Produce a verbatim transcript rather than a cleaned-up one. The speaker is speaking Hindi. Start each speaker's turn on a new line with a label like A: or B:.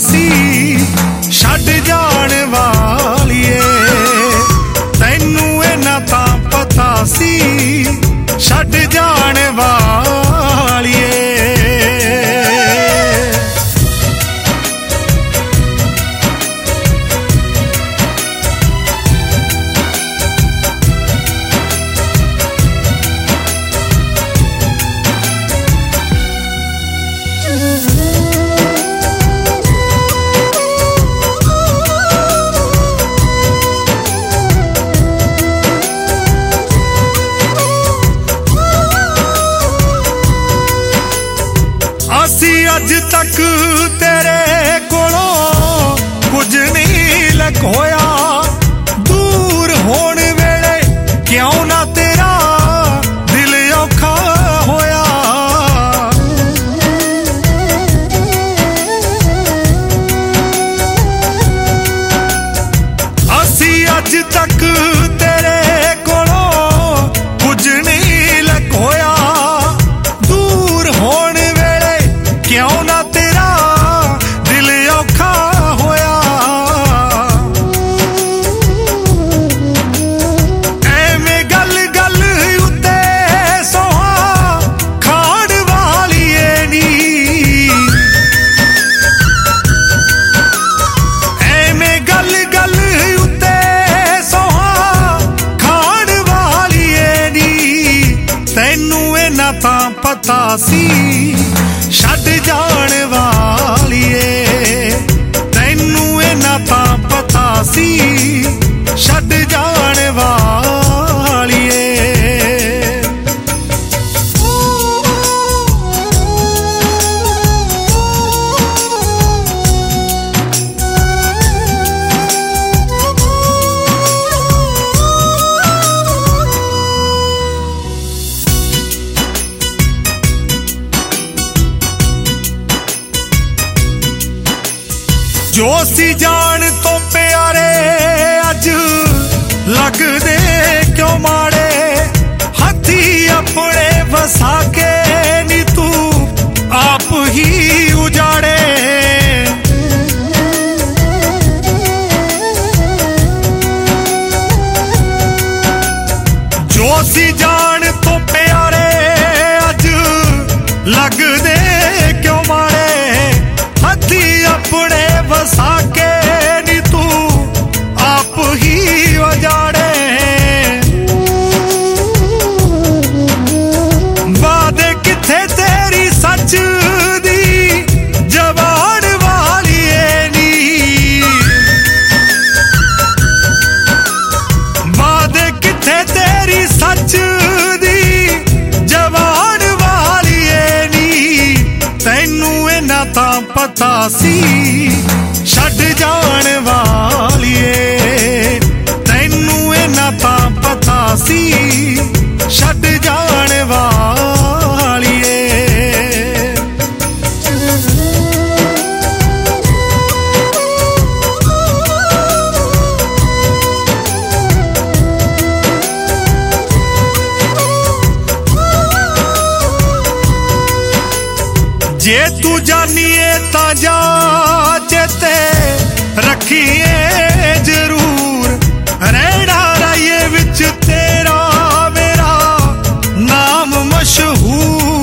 A: सी छड्ड जाण वालिए, तैनू इन्ना तां पता सी छड्ड जाण वालिए। अज तक तेरे कोलों कुछ नहीं लकोया, दूर होने वेले क्यों ना तेरा दिल औखा होया। असी अज तक तेरे कोलों कुछ नहीं लकोया, दूर होने क्यों ना तेरा दिल औखा होया। एवें गल गल उत्ते सोहा खाड़ वालिए नी, एवें गल गल उत्ते सोहा खाड़ वालिए नी, तैनू इन्ना तां पता सी छड्ड जाण वालिए, तैनू इन्ना तां पता सी छड्ड जाण वालिए। जो सी जान तो प्यारे अज लगदे क्यों माड़े, हथी अपने वसा के नी तू आप ही उजाड़े। जो सी जान तो प्यारे अज लगदे क्यों माड़े, हथी अपने वसा के नी तू आप ही उजाड़े। वादे किथे तेरी सच दी जबान वालिए नी, वादे किथे तेरी सच दी जबान वालिए नी, तैनू इन्ना तां पता सी छड्ड जाण वालिए, तैनू इन्ना तां पता सी छड्ड जाण वालिए। जे तू जानिए ता जा चेते रखिए जरूर, रहना राये विच तेरा मेरा नाम मशहूर।